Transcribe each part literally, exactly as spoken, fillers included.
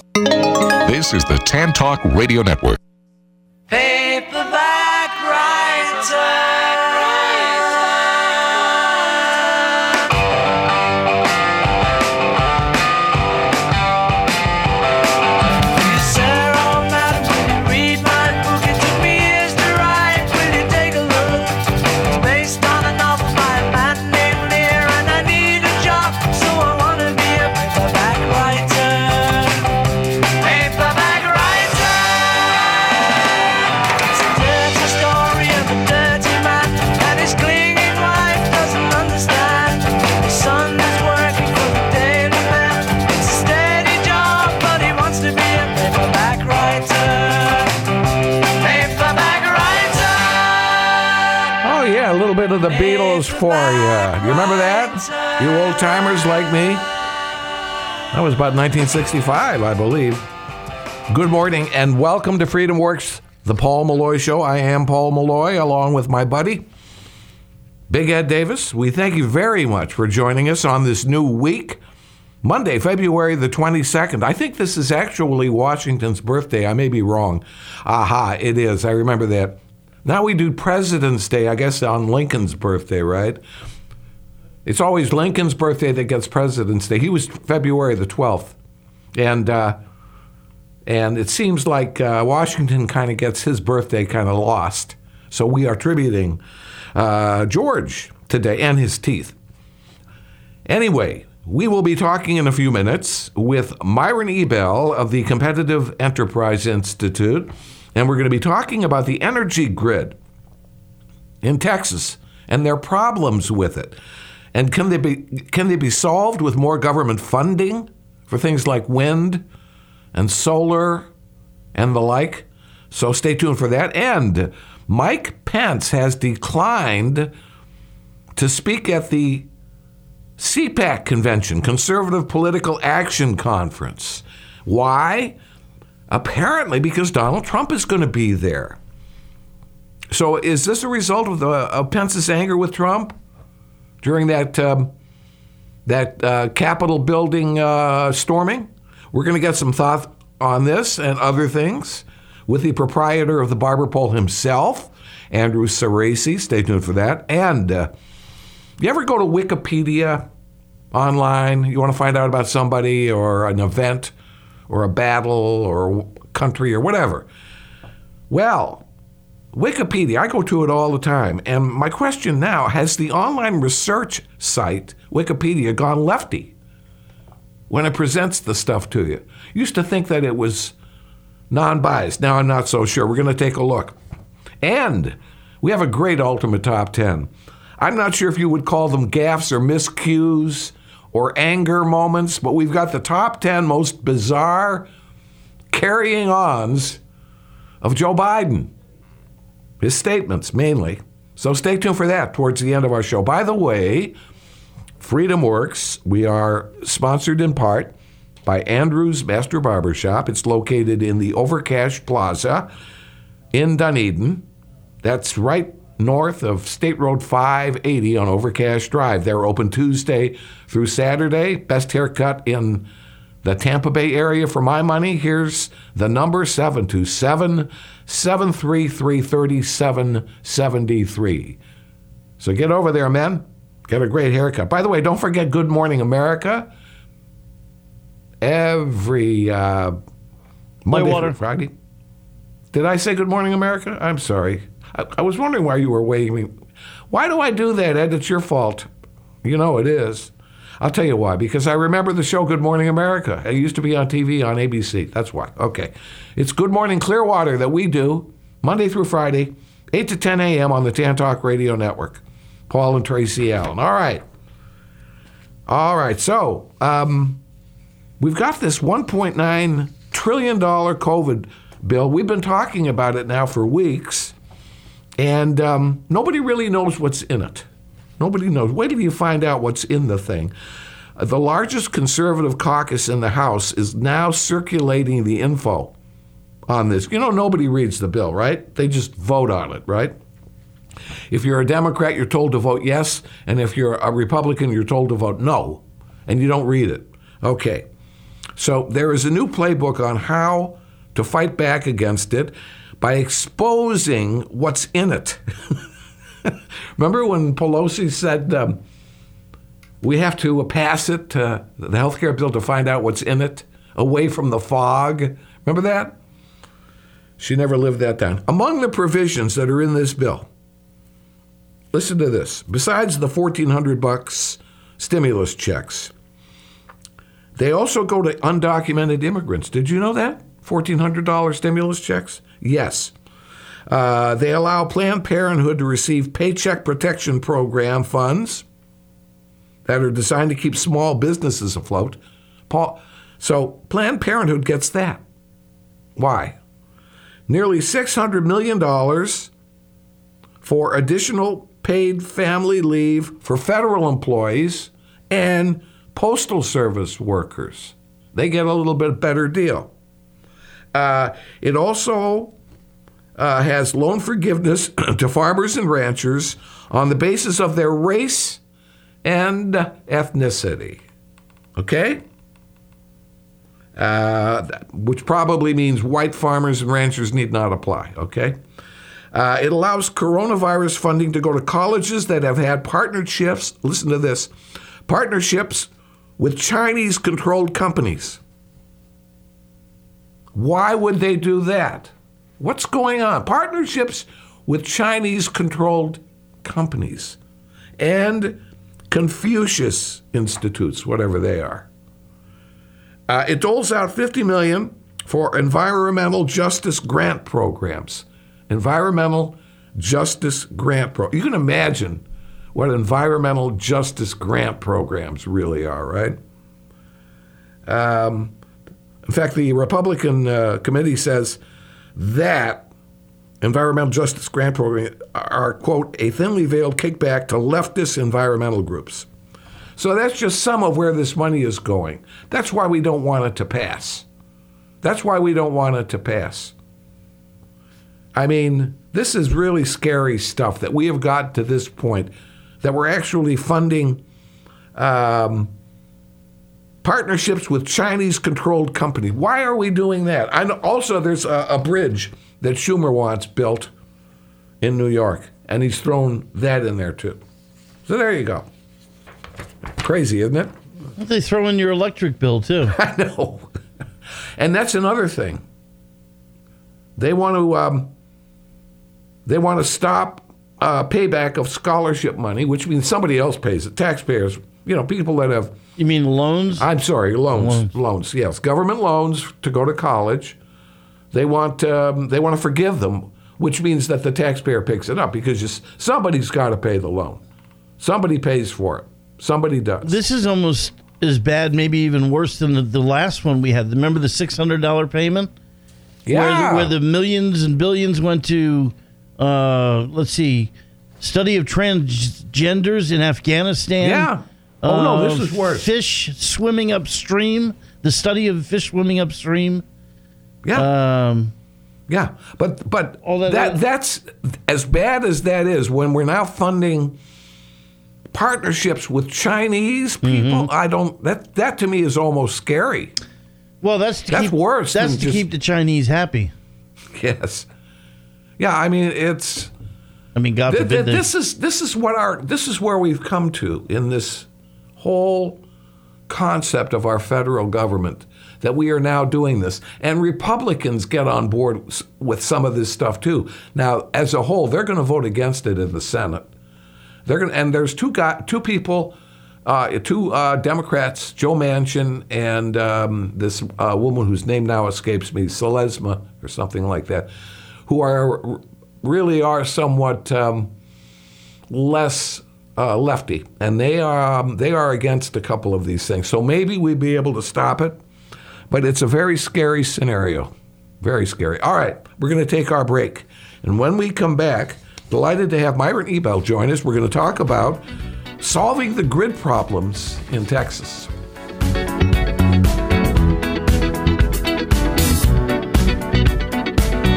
This is the Tan Talk Radio Network. Paperback writer. Bit of the Beatles for you. You remember that? You old timers like me? That was about nineteen sixty-five, I believe. Good morning and welcome to Freedom Works, the Paul Malloy Show. I am Paul Malloy, along with my buddy, Big Ed Davis. We thank you very much for joining us on this new week, Monday, February the twenty-second. I think this is actually Washington's birthday. I may be wrong. Aha, it is. I remember that. Now we do President's Day, I guess, on Lincoln's birthday, right? It's always Lincoln's birthday that gets President's Day. He was February the twelfth. And uh, and it seems like uh, Washington kind of gets his birthday kind of lost. So we are tributing uh, George today and his teeth. Anyway, we will be talking in a few minutes with Myron Ebell of the Competitive Enterprise Institute. And we're going to be talking about the energy grid in Texas and their problems with it. And can they be can they be solved with more government funding for things like wind and solar and the like? So stay tuned for that. And Mike Pence has declined to speak at the C PAC convention, Conservative Political Action Conference. Why? Apparently because Donald Trump is going to be there. So is this a result of, the, of Pence's anger with Trump during that um, that uh, Capitol building uh, storming? We're going to get some thought on this and other things with the proprietor of the Barber Pole himself, Andrew Cerasi. Stay tuned for that. And uh, you ever go to Wikipedia online? You want to find out about somebody or an event or a battle or a country or whatever? Well, Wikipedia, I go to it all the time. And my question now, has the online research site, Wikipedia, gone lefty when it presents the stuff to you? Used to think that it was non-biased. Now I'm not so sure. We're going to take a look. And we have a great ultimate top ten. I'm not sure if you would call them gaffes or miscues or anger moments, but we've got the top ten most bizarre carrying-ons of Joe Biden. His statements, mainly. So stay tuned for that towards the end of our show. By the way, Freedom Works, we are sponsored in part by Andrew's Master Barbershop. It's located in the Overcash Plaza in Dunedin. That's right north of State Road five eighty on Overcash Drive. They're open Tuesday through Saturday. Best haircut in the Tampa Bay area for my money. Here's the number, seven two seven, seven three three, three seven seven three. So get over there, men. Get a great haircut. By the way, don't forget Good Morning America. Every uh, Monday through Friday. Did I say Good Morning America? I'm sorry. I, I was wondering why you were waving. Why do I do that, Ed? It's your fault. You know it is. I'll tell you why. Because I remember the show Good Morning America. It used to be on T V on A B C. That's why. Okay. It's Good Morning Clearwater that we do Monday through Friday, eight to ten a.m. on the Tan Talk Radio Network. Paul and Tracy Allen. All right. All right. So um, we've got this one point nine trillion dollars COVID bill. We've been talking about it now for weeks. And um, nobody really knows what's in it. Nobody knows. Wait till you find out what's in the thing. Uh, the largest conservative caucus in the House is now circulating the info on this. You know, nobody reads the bill, right? They just vote on it, right? If you're a Democrat, you're told to vote yes. And if you're a Republican, you're told to vote no. And you don't read it. Okay. So there is a new playbook on how to fight back against it by exposing what's in it. Remember when Pelosi said um, we have to pass it, uh, the health care bill, to find out what's in it, away from the fog? Remember that? She never lived that down. Among the provisions that are in this bill, listen to this. Besides the fourteen hundred bucks stimulus checks, they also go to undocumented immigrants. Did you know that? fourteen hundred dollars stimulus checks? Yes. Uh, they allow Planned Parenthood to receive Paycheck Protection Program funds that are designed to keep small businesses afloat. Paul, so Planned Parenthood gets that. Why? Nearly six hundred million dollars for additional paid family leave for federal employees and Postal Service workers. They get a little bit better deal. Uh, it also uh, has loan forgiveness to farmers and ranchers on the basis of their race and ethnicity. Okay? Uh, which probably means white farmers and ranchers need not apply. Okay? Uh, it allows coronavirus funding to go to colleges that have had partnerships, listen to this, partnerships with Chinese-controlled companies. Why would they do that? What's going on? Partnerships with Chinese-controlled companies and Confucius Institutes, whatever they are. Uh, it doles out fifty million dollars for environmental justice grant programs. Environmental justice grant pro. You can imagine what environmental justice grant programs really are, right? Um, in fact, the Republican uh, committee says that environmental justice grant programs are, quote, a thinly veiled kickback to leftist environmental groups. So that's just some of where this money is going. That's why we don't want it to pass. That's why we don't want it to pass. I mean, this is really scary stuff that we have got to this point, that we're actually funding um, partnerships with Chinese-controlled companies. Why are we doing that? I know also, there's a, a bridge that Schumer wants built in New York, and he's thrown that in there too. So there you go. Crazy, isn't it? They throw in your electric bill too. I know. And that's another thing. They want to um, they want to stop uh, payback of scholarship money, which means somebody else pays it. Taxpayers, you know, people that have. You mean loans? I'm sorry, loans, loans. Loans. Yes, government loans to go to college. They want um, they want to forgive them, which means that the taxpayer picks it up because just, somebody's got to pay the loan. Somebody pays for it. Somebody does. This is almost as bad, maybe even worse than the, the last one we had. Remember the six hundred dollars payment? Yeah. Where the, where the millions and billions went to, uh, let's see, study of transgenders in Afghanistan. Yeah. Oh, no, this Uh, is worse. Fish swimming upstream, the study of fish swimming upstream. Yeah. Um, Yeah, but but All that- that that's as bad as that is when we're now funding partnerships with Chinese people. Mm-hmm. I don't that that to me is almost scary. well, that's to That's keep, worse That's than to just- keep the Chinese happy. Yes. Yeah, I mean it's I mean, God th- forbid. th- they- this is this is what our this is where we've come to in this whole concept of our federal government, that we are now doing this. And Republicans get on board s- with some of this stuff too. Now, as a whole, they're going to vote against it in the Senate. They're going, and there's two guy, two people, uh, two uh, Democrats, Joe Manchin and um, this uh, woman whose name now escapes me, Selesma or something like that, who are really are somewhat um, less uh, lefty, and they are um, they are against a couple of these things. So maybe we'd be able to stop it, but it's a very scary scenario, very scary. All right, we're going to take our break, and when we come back, delighted to have Myron Ebell join us. We're going to talk about solving the grid problems in Texas.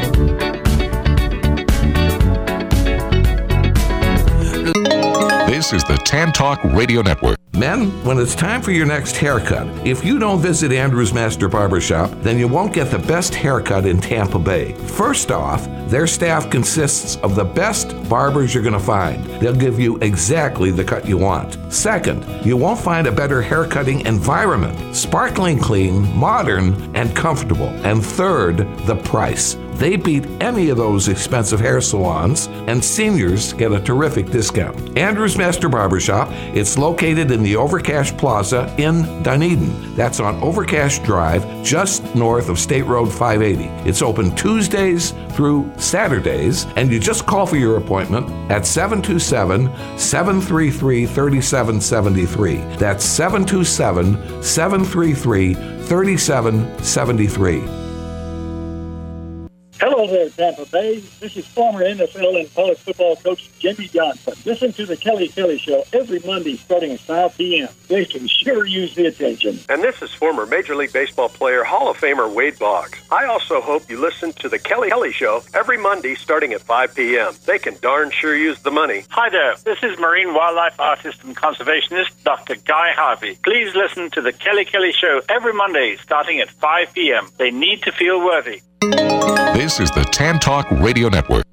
This This is the Tan Talk Radio Network. Men, when it's time for your next haircut, if you don't visit Andrew's Master Barbershop, then you won't get the best haircut in Tampa Bay. First off, their staff consists of the best barbers you're going to find. They'll give you exactly the cut you want. Second, you won't find a better haircutting environment. Sparkling clean, modern, and comfortable. And third, the price. They beat any of those expensive hair salons, and seniors get a terrific discount. Andrew's Master Barbershop, it's located in the Overcash Plaza in Dunedin. That's on Overcash Drive, just north of State Road five eighty. It's open Tuesdays through Saturdays, and you just call for your appointment at seven two seven, seven three three, three seven seven three. That's seven two seven, seven three three, three seven seven three. Hello there, Tampa Bay. This is former N F L and college football coach Jimmy Johnson. Listen to the Kelly Kelly Show every Monday starting at five p.m. They can sure use the attention. And this is former Major League Baseball player, Hall of Famer Wade Boggs. I also hope you listen to the Kelly Kelly Show every Monday starting at five p.m. They can darn sure use the money. Hi there. This is marine wildlife artist and conservationist Doctor Guy Harvey. Please listen to the Kelly Kelly Show every Monday starting at five p.m. They need to feel worthy. This is the Tan Talk Radio Network.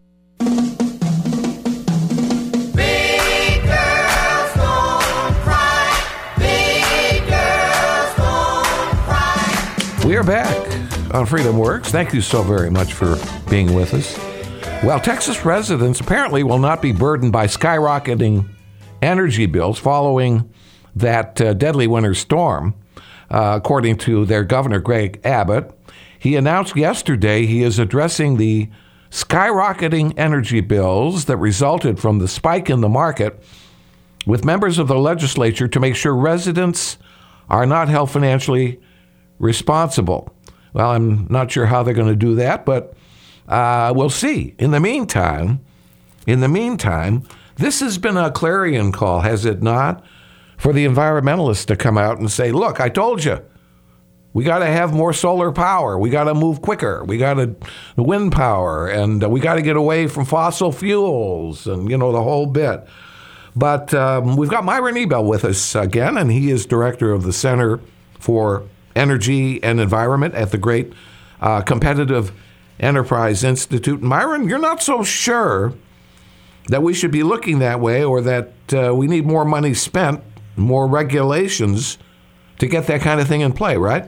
Big girls don't cry. Big girls don't cry. We are back on Freedom Works. Thank you so very much for being with us. Well, Texas residents apparently will not be burdened by skyrocketing energy bills following that uh, deadly winter storm, uh, according to their governor, Greg Abbott. He announced yesterday he is addressing the skyrocketing energy bills that resulted from the spike in the market with members of the legislature to make sure residents are not held financially responsible. Well, I'm not sure how they're going to do that, but uh, we'll see. In the meantime, in the meantime, this has been a clarion call, has it not, for the environmentalists to come out and say, look, I told you. We got to have more solar power. We got to move quicker. We got to wind power, and uh, we got to get away from fossil fuels, and you know the whole bit. But um, we've got Myron Ebell with us again, and he is director of the Center for Energy and Environment at the Great uh, Competitive Enterprise Institute. Myron, you're not so sure that we should be looking that way, or that uh, we need more money spent, more regulations to get that kind of thing in play, right?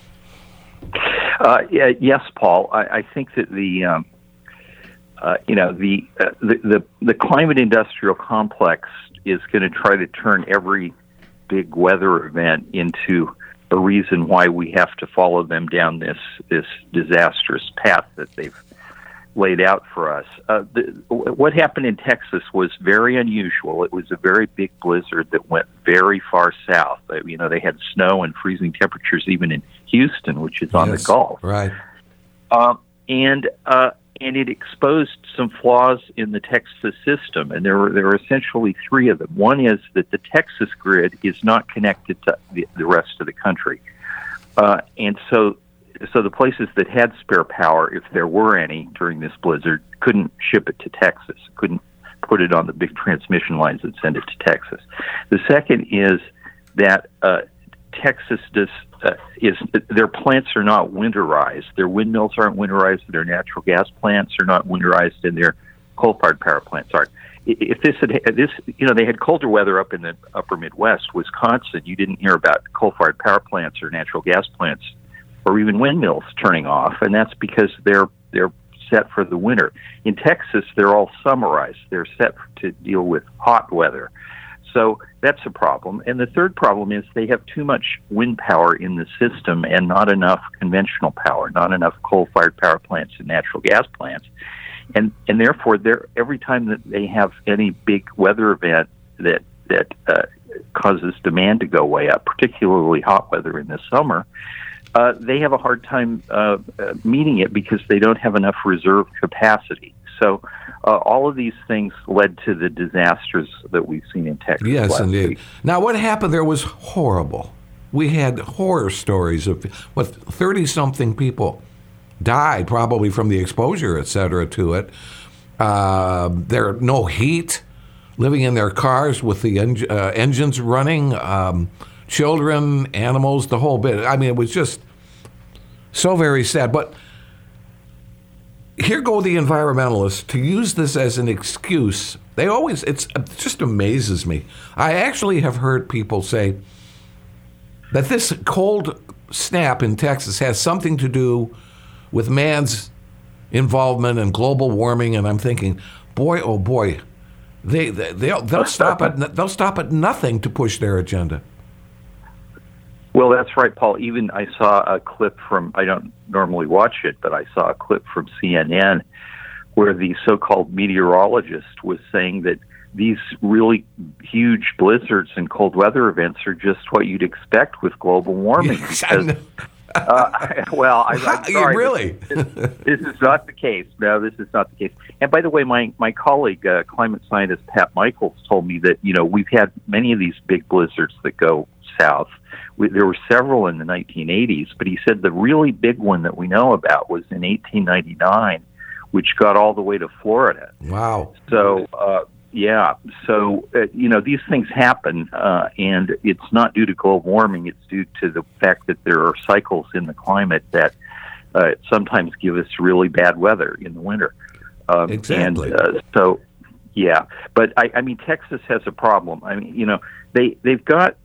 Uh, yeah, yes, Paul. I, I think that the, um, uh, you know, the, uh, the the the climate industrial complex is going to try to turn every big weather event into a reason why we have to follow them down this this disastrous path that they've laid out for us. Uh, the, what happened in Texas was very unusual. It was a very big blizzard that went very far south. Uh, you know, they had snow and freezing temperatures even in Houston, which is on Yes, the Gulf. Right. Um, and uh, and it exposed some flaws in the Texas system, and there were there were essentially three of them. One is that the Texas grid is not connected to the, the rest of the country, uh, and so. So the places that had spare power, if there were any during this blizzard, couldn't ship it to Texas, couldn't put it on the big transmission lines and send it to Texas. The second is that uh, Texas does uh, is their plants are not winterized. Their windmills aren't winterized. Their natural gas plants are not winterized, and their coal-fired power plants aren't. If this had this, you know, they had colder weather up in the upper Midwest, Wisconsin. You didn't hear about coal-fired power plants or natural gas plants, or even windmills turning off, and that's because they're they're set for the winter. In Texas, they're all summerized. They're set to deal with hot weather. So that's a problem. And the third problem is they have too much wind power in the system and not enough conventional power, not enough coal-fired power plants and natural gas plants. And and therefore, they're, every time that they have any big weather event that, that uh, causes demand to go way up, particularly hot weather in the summer, Uh, they have a hard time uh, uh, meeting it because they don't have enough reserve capacity. So uh, all of these things led to the disasters that we've seen in Texas. Yes, last indeed. week. Now, what happened there was horrible. We had horror stories of what thirty-something people died, probably from the exposure, et cetera, to it. Uh, there no heat. living in their cars with the en- uh, engines running, um, children, animals, the whole bit. I mean, it was just so very sad. But here go the environmentalists to use this as an excuse. They always, it's, it just amazes me. I actually have heard people say that this cold snap in Texas has something to do with man's involvement in global warming, and I'm thinking, boy, oh boy, they, they they'll, they'll stop at they'll stop at nothing to push their agenda. Well, that's right, Paul. Even I saw a clip from, I don't normally watch it, but I saw a clip from C N N where the so-called meteorologist was saying that these really huge blizzards and cold weather events are just what you'd expect with global warming. Because, uh, well, I, I'm sorry. Really? This, this is not the case. No, this is not the case. And by the way, my, my colleague, uh, climate scientist Pat Michaels, told me that, you know, we've had many of these big blizzards that go south. We, there were several in the nineteen eighties, but he said the really big one that we know about was in eighteen ninety-nine, which got all the way to Florida. Wow. So, uh, yeah. So, uh, you know, these things happen, uh, and it's not due to global warming. It's due to the fact that there are cycles in the climate that uh, sometimes give us really bad weather in the winter. Um, exactly. And uh, so, yeah. But, I, I mean, Texas has a problem. I mean, you know, they, they've got...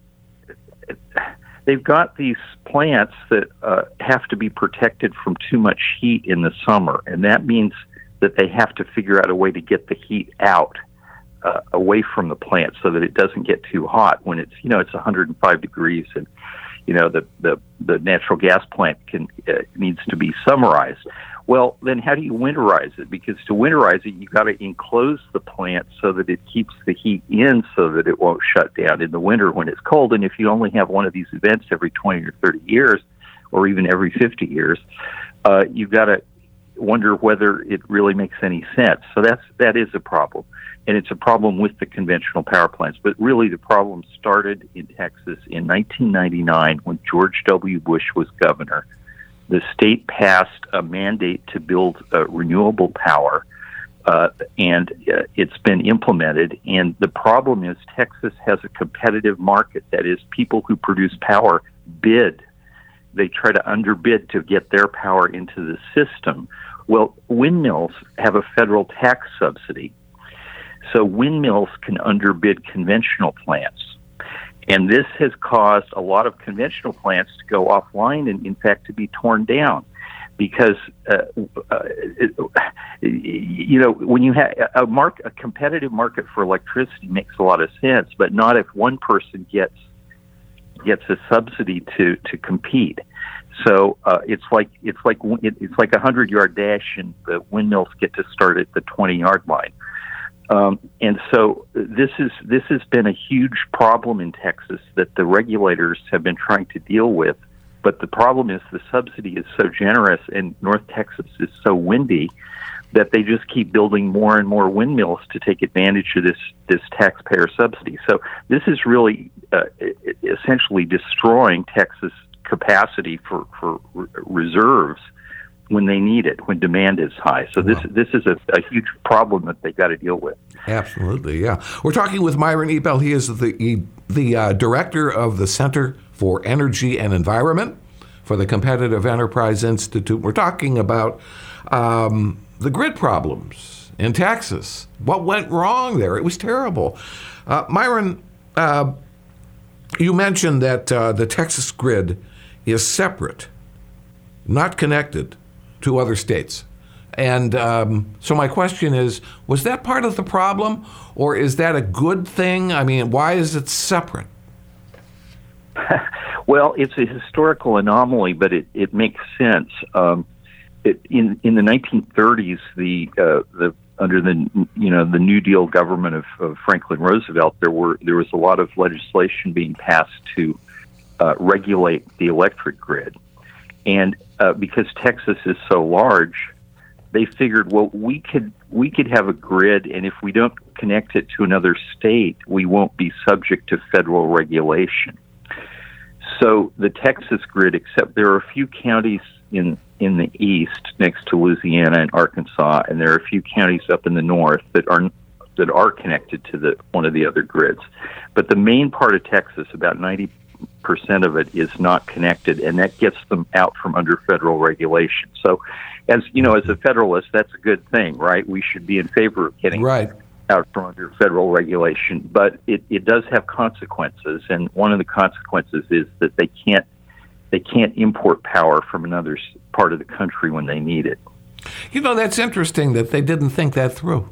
They've got these plants that uh, have to be protected from too much heat in the summer, and that means that they have to figure out a way to get the heat out uh, away from the plant so that it doesn't get too hot when it's, you know, it's one hundred five degrees, and you know the the, the natural gas plant can uh, needs to be summerized. Well, then how do you winterize it? Because to winterize it, you've got to enclose the plant so that it keeps the heat in so that it won't shut down in the winter when it's cold. And if you only have one of these events every twenty or thirty years, or even every fifty years, uh, you've got to wonder whether it really makes any sense. So that's, that is a problem. And it's a problem with the conventional power plants. But really the problem started in Texas in nineteen ninety-nine when George W. Bush was governor. The state passed a mandate to build uh, renewable power, uh, and uh, it's been implemented. And the problem is Texas has a competitive market. That is, people who produce power bid. They try to underbid to get their power into the system. Well, windmills have a federal tax subsidy, so windmills can underbid conventional plants. And this has caused a lot of conventional plants to go offline and, in fact, to be torn down. Because, uh, uh, it, you know, when you have a, mark, a competitive market for electricity makes a lot of sense, but not if one person gets gets a subsidy to, to compete. So uh, it's like it's like it's like a hundred-yard dash, and the windmills get to start at the twenty-yard line. Um, and so this is this has been a huge problem in Texas that the regulators have been trying to deal with. But the problem is the subsidy is so generous, and North Texas is so windy that they just keep building more and more windmills to take advantage of this this taxpayer subsidy. So this is really uh, essentially destroying Texas capacity for for reserves when they need it, when demand is high. So this wow. this is a, a huge problem that they got to deal with. Absolutely, yeah. We're talking with Myron Ebell. He is the he, the uh, director of the Center for Energy and Environment for the Competitive Enterprise Institute. We're talking about um, the grid problems in Texas. What went wrong there? It was terrible. Uh, Myron, uh, you mentioned that uh, the Texas grid is separate, not connected to other states. And um, so my question is, was that part of the problem, or is that a good thing? I mean, why is it separate? Well, it's a historical anomaly, but it, it makes sense. Um, it, in in the nineteen thirties, the uh, the under the you know the New Deal government of, of Franklin Roosevelt, there were there was a lot of legislation being passed to uh, regulate the electric grid. And uh, because Texas is so large, they figured, well, we could we could have a grid, and if we don't connect it to another state, we won't be subject to federal regulation. So the Texas grid, except there are a few counties in in the east next to Louisiana and Arkansas, and there are a few counties up in the north that are that are connected to the one of the other grids. But the main part of Texas, about ninety percent of it, is not connected, and that gets them out from under federal regulation. So, as you know, as a federalist, that's a good thing, right? We should be in favor of getting Right. out from under federal regulation, but it, it does have consequences, and one of the consequences is that they can't they can't import power from another s- part of the country when they need it. You know, that's interesting that they didn't think that through.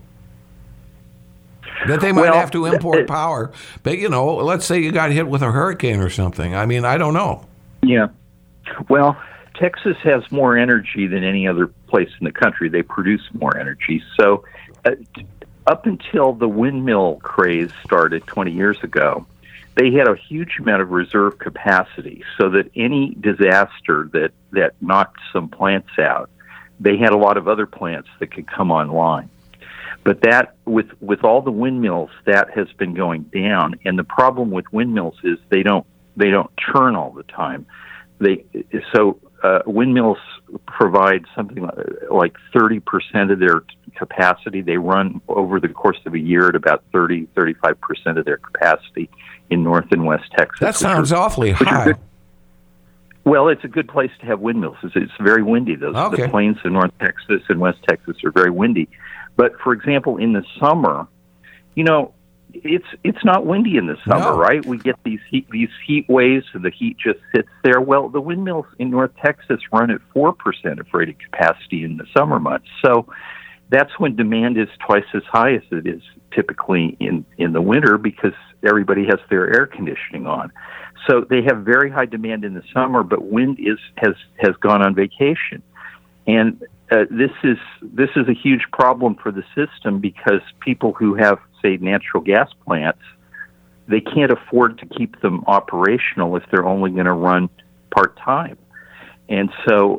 That they might Well, have to import it- power. But, you know, let's say you got hit with a hurricane or something. I mean, I don't know. Yeah. Well, Texas has more energy than any other place in the country. They produce more energy. So uh, t- up until the windmill craze started twenty years ago, they had a huge amount of reserve capacity so that any disaster that, that knocked some plants out, they had a lot of other plants that could come online. But that, with with all the windmills, that has been going down. And the problem with windmills is they don't they don't turn all the time. They so uh, windmills provide something like thirty percent of their capacity. They run over the course of a year at about thirty, thirty-five percent of their capacity in North and West Texas. That which sounds are- awfully which are high. good. Well, it's a good place to have windmills. It's, it's very windy. Those Okay. the plains in North Texas and West Texas are very windy. But for example, in the summer, you know, it's it's not windy in the summer, No. right? We get these heat these heat waves, and the heat just sits there. Well, the windmills in North Texas run at four percent of rated capacity in the summer months. So that's when demand is twice as high as it is typically in, in the winter because everybody has their air conditioning on. So they have very high demand in the summer, but wind is has has gone on vacation, and uh, this is this is a huge problem for the system because people who have, say, natural gas plants, they can't afford to keep them operational if they're only going to run part time, and so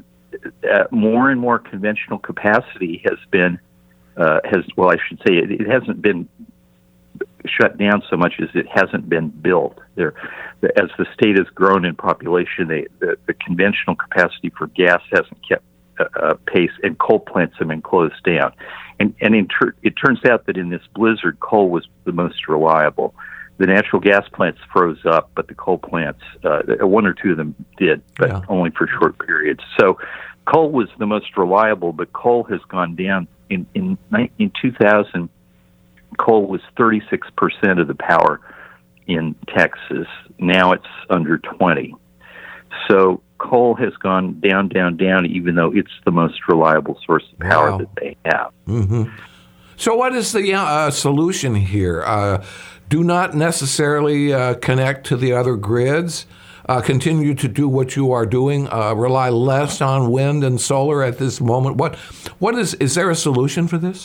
uh, more and more conventional capacity has been uh, has well, I should say it, it hasn't been shut down so much as it hasn't been built. There, as the state has grown in population, they, the, the conventional capacity for gas hasn't kept uh, uh, pace, and coal plants have been closed down. And and in ter- it turns out that in this blizzard, coal was the most reliable. The natural gas plants froze up, but the coal plants, uh, one or two of them did, but Yeah. only for short periods. So coal was the most reliable, but coal has gone down. In in, in two thousand, coal was thirty-six percent of the power in Texas. Now it's under twenty. So coal has gone down, down, down, even though it's the most reliable source of power Wow. that they have. hmm So what is the uh, solution here? Uh, do not necessarily uh, connect to the other grids. Uh, continue to do what you are doing. Uh, rely less on wind and solar at this moment. What, what is? Is there a solution for this?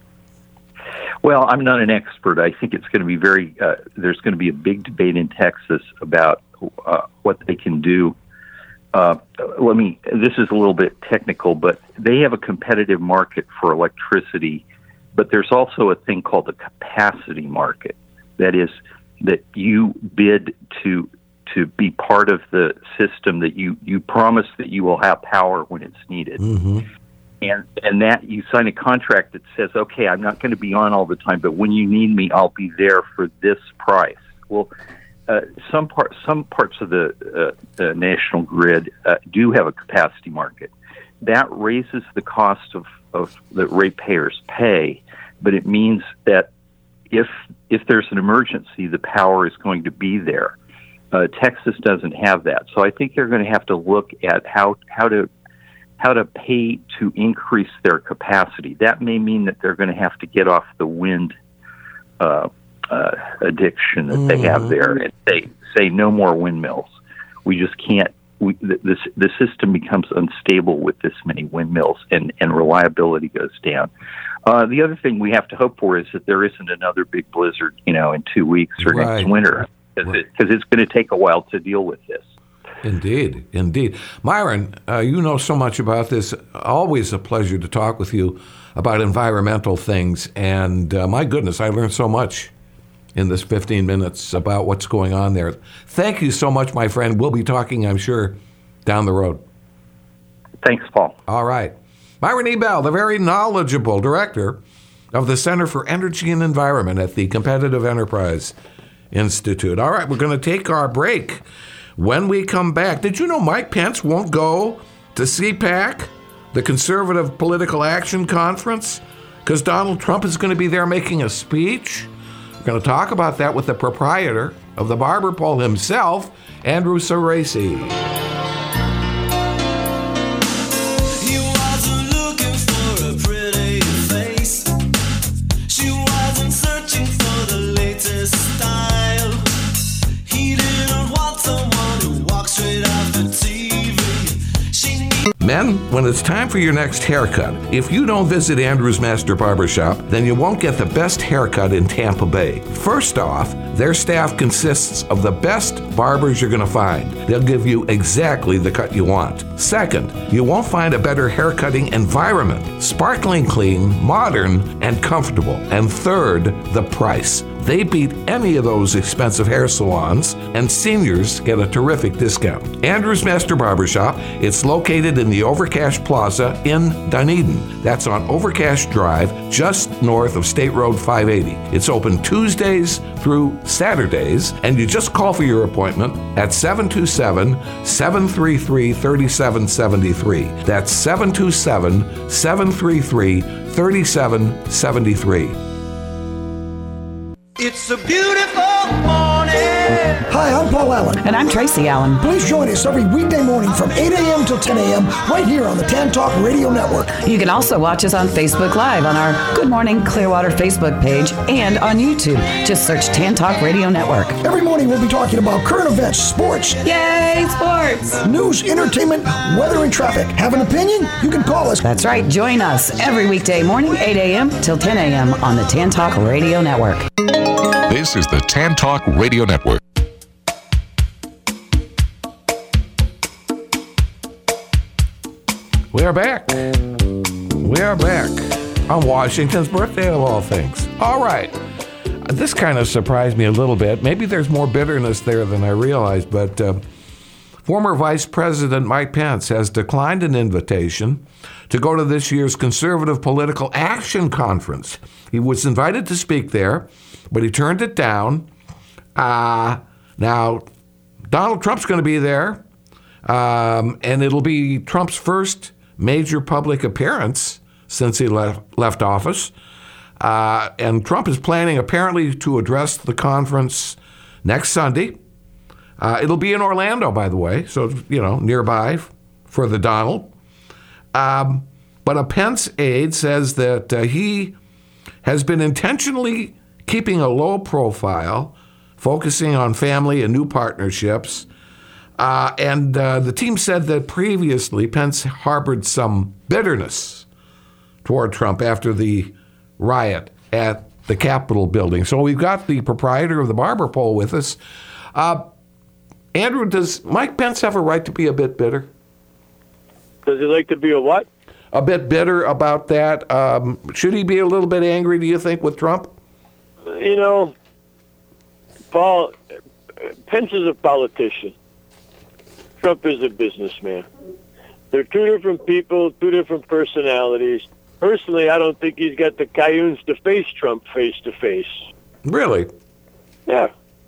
Well, I'm not an expert. I think it's going to be very, uh, there's going to be a big debate in Texas about uh, what they can do. Uh, let me, this is a little bit technical, but they have a competitive market for electricity, but there's also a thing called the capacity market. That is, that you bid to to be part of the system, that you, you promise that you will have power when it's needed. Mm-hmm. And and that you sign a contract that says, okay, I'm not going to be on all the time, but when you need me, I'll be there for this price. Well, uh, some part some parts of the, uh, the national grid uh, do have a capacity market. That raises the cost of, of that ratepayers pay, but it means that if if there's an emergency, the power is going to be there. Uh, Texas doesn't have that, so I think they're going to have to look at how how to how to pay to increase their capacity. That may mean that they're going to have to get off the wind uh, uh, addiction that they have there and say, say no more windmills. We just can't. We, the, the, the system becomes unstable with this many windmills, and, and reliability goes down. Uh, the other thing we have to hope for is that there isn't another big blizzard, you know, in two weeks or Right. next winter, because Right. it, it's going to take a while to deal with this. Indeed, indeed. Myron, uh, you know so much about this. Always a pleasure to talk with you about environmental things. And uh, my goodness, I learned so much in this fifteen minutes about what's going on there. Thank you so much, my friend. We'll be talking, I'm sure, down the road. Thanks, Paul. All right. Myron Ebell, the very knowledgeable director of the Center for Energy and Environment at the Competitive Enterprise Institute. All right, we're going to take our break. When we come back, did you know Mike Pence won't go to C PAC, the Conservative Political Action Conference, because Donald Trump is going to be there making a speech? We're going to talk about that with the proprietor of the Barber Pole himself, Andrew Cerasi. Men, when it's time for your next haircut, if you don't visit Andrew's Master Barbershop, then you won't get the best haircut in Tampa Bay. First off, their staff consists of the best barbers you're going to find. They'll give you exactly the cut you want. Second, you won't find a better haircutting environment. Sparkling clean, modern, and comfortable. And third, the price. They beat any of those expensive hair salons, and seniors get a terrific discount. Andrew's Master Barbershop, it's located in the Overcash Plaza in Dunedin. That's on Overcash Drive, just north of State Road five eighty. It's open Tuesdays through Saturdays, and you just call for your appointment at seven two seven, seven three three, three seven seven three. That's seven two seven, seven three three, three seven seven three. It's a beautiful morning. Hi, I'm Paul Allen. And I'm Tracy Allen. Please join us every weekday morning from eight a.m. till ten a.m. right here on the Tan Talk Radio Network. You can also watch us on Facebook Live on our Good Morning Clearwater Facebook page and on YouTube. Just search Tan Talk Radio Network. Every morning we'll be talking about current events, sports. Yay, sports! News, entertainment, weather, and traffic. Have an opinion? You can call us. That's right. Join us every weekday morning, eight a.m. till ten a.m. on the Tan Talk Radio Network. This is the Tan Talk Radio Network. We are back. We are back on Washington's birthday of all things. All right. This kind of surprised me a little bit. Maybe there's more bitterness there than I realized, but uh, former Vice President Mike Pence has declined an invitation to go to this year's Conservative Political Action Conference. He was invited to speak there, but he turned it down. Uh, now, Donald Trump's going to be there, um, and it'll be Trump's first major public appearance since he left, left office. Uh, and Trump is planning apparently to address the conference next Sunday. Uh, it'll be in Orlando, by the way, so, you know, nearby for the Donald. Um, but a Pence aide says that uh, he has been intentionally keeping a low profile, focusing on family and new partnerships. Uh, and uh, the team said that previously Pence harbored some bitterness toward Trump after the riot at the Capitol building. So we've got the proprietor of the Barber Pole with us. Uh, Andrew, does Mike Pence have a right to be a bit bitter? Does he like to be a what? A bit bitter about that. Um, should he be a little bit angry, do you think, with Trump? You know, Paul, Pence is a politician. Trump is a businessman. They're two different people, two different personalities. Personally, I don't think he's got the cayunes to face Trump face to face. Really? Yeah.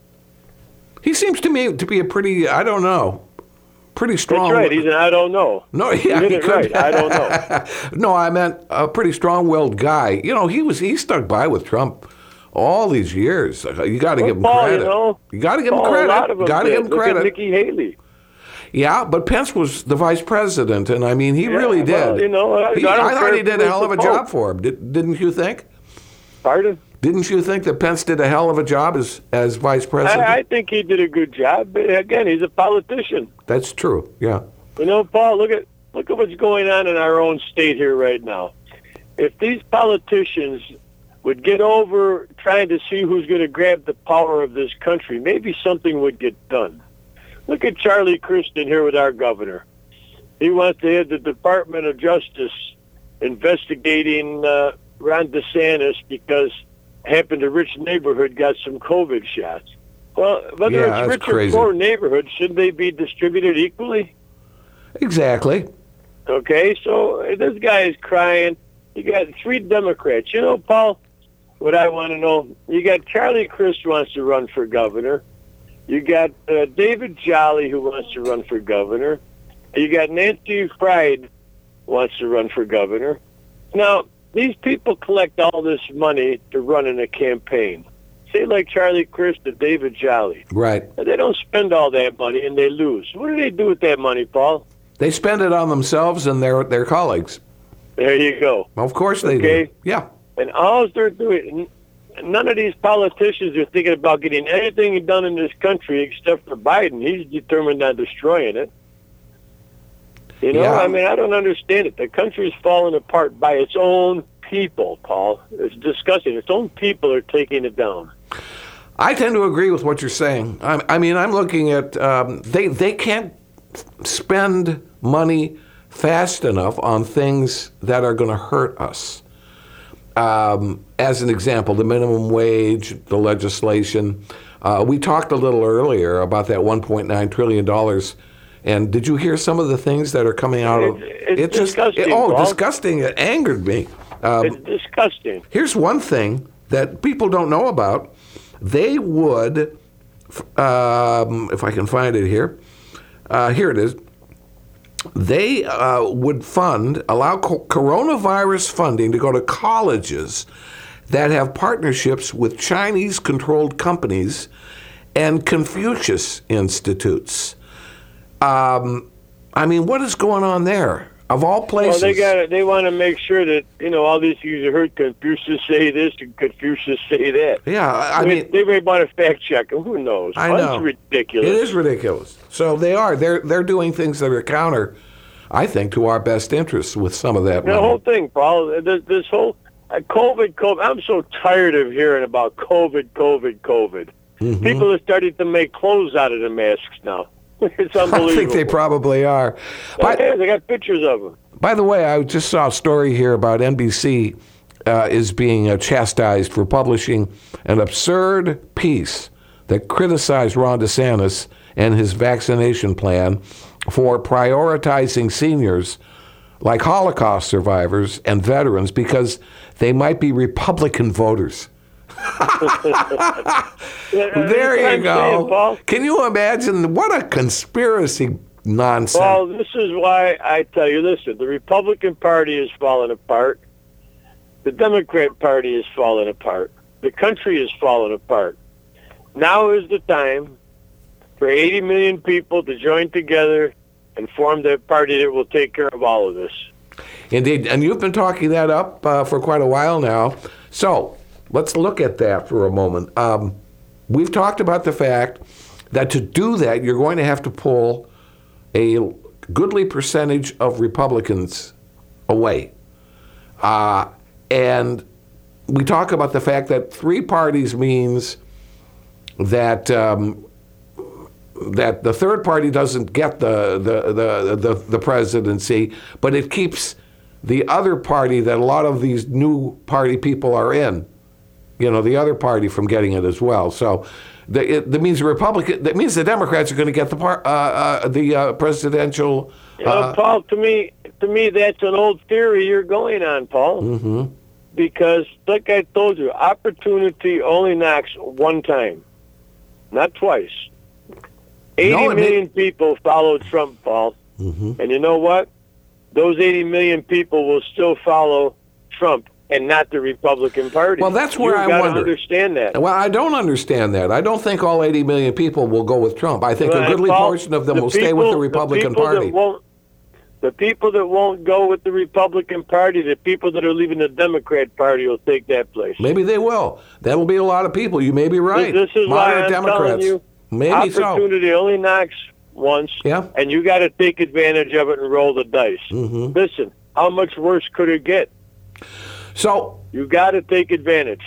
He seems to me to be a pretty, I don't know, pretty strong. That's right. He's an I don't know. No, yeah, you he did it could. right. I don't know. No, I meant a pretty strong-willed guy. You know, he was he stuck by with Trump all these years. You got to well, give him Paul, credit. You, know, you got to give Paul, him credit. A lot of them got to did. give him Look credit. At Nikki Haley. Yeah, but Pence was the vice president, and I mean, he yeah, really did. Well, you know, I, he, I, I thought he did a hell of a Pope. job for him. Did, didn't you think? Pardon? Didn't you think that Pence did a hell of a job as as vice president? I, I think he did a good job. But again, he's a politician. That's true. Yeah. You know, Paul, look at look at what's going on in our own state here right now. If these politicians would get over trying to see who's going to grab the power of this country, maybe something would get done. Look at Charlie Kristen here with our governor. He wants to have the Department of Justice investigating uh, Ron DeSantis because happened a rich neighborhood got some COVID shots. Well, whether Yeah, it's that's rich crazy. or poor neighborhoods, shouldn't they be distributed equally? Exactly. Okay, so this guy is crying. You got three Democrats. You know, Paul, what I want to know, you got Charlie Crist wants to run for governor. You got uh, David Jolly who wants to run for governor. You got Nancy Fried wants to run for governor. Now, these people collect all this money to run in a campaign. Say like Charlie Crist and David Jolly. Right. They don't spend all that money and they lose. What do they do with that money, Paul? They spend it on themselves and their their colleagues. There you go. Of course they okay? do. Yeah. And all they're doing, none of these politicians are thinking about getting anything done in this country except for Biden. He's determined on destroying it. You know, Yeah. I mean, I don't understand it. The country's falling apart by its own people, Paul. It's disgusting. Its own people are taking it down. I tend to agree with what you're saying. I, I mean, I'm looking at, um, they, they can't spend money fast enough on things that are going to hurt us. Um, as an example, the minimum wage, the legislation. Uh, we talked a little earlier about that one point nine trillion dollars. And did you hear some of the things that are coming out of It, it's it? Just, disgusting, it, oh, Paul. disgusting! It angered me. Um, It's disgusting. Here's one thing that people don't know about. They would, um, if I can find it here, uh, here it is. They uh, would fund, allow co- coronavirus funding to go to colleges that have partnerships with Chinese-controlled companies and Confucius institutes. Um, I mean, what is going on there? Of all places. Well, they got they want to make sure that, you know, all these things. You heard Confucius say this and Confucius say that. Yeah, I, I they, mean, they may want to fact check them. Who knows? I Well, know. It's ridiculous. It is ridiculous. So they are. They're they're doing things that are counter, I think, to our best interests with some of that The money. whole thing, Paul. This, this whole uh, COVID, COVID. I'm so tired of hearing about COVID, COVID, COVID. Mhm. People are starting to make clothes out of the masks now. It's unbelievable. I think they probably are. By, Yeah, they got pictures of them. by the way, I just saw a story here about N B C uh, is being uh, chastised for publishing an absurd piece that criticized Ron DeSantis and his vaccination plan for prioritizing seniors like Holocaust survivors and veterans because they might be Republican voters. There you go. Can you imagine what a conspiracy nonsense? Well, this is why I tell you, listen, the Republican Party is falling apart. The Democrat Party is falling apart. The country is falling apart. Now is the time for eighty million people to join together and form the party that will take care of all of this. Indeed, and you've been talking that up uh, for quite a while now. So let's look at that for a moment. Um, we've talked about the fact that to do that, you're going to have to pull a goodly percentage of Republicans away. Uh, and we talk about the fact that three parties means that um, that the third party doesn't get the the, the the the presidency, but it keeps the other party that a lot of these new party people are in, you know, the other party from getting it as well. So the, it, that means the Republican, that means the Democrats are going to get the par, uh, uh, the uh, presidential. You know, Uh, Paul, to me, to me, that's an old theory you're going on, Paul. mhm. Because, like I told you, opportunity only knocks one time, not twice. eighty No, it may- million people followed Trump, Paul. Mhm. And you know what? Those eighty million people will still follow Trump and not the Republican Party. Well, that's where You've I got wonder. to understand that. Well, I don't understand that. I don't think all eighty million people will go with Trump. I think Well, a goodly Paul, portion of them the will stay with the people- Republican people Party. That won't, the people that won't go with the Republican Party, the people that are leaving the Democrat Party will take that place. Maybe they will. That'll be a lot of people. You may be right. This, this is why Moderate I'm Democrats. telling you, Maybe so. opportunity only knocks once, Yeah. and you got to take advantage of it and roll the dice. Mhm. Listen, how much worse could it get? So, You got to take advantage.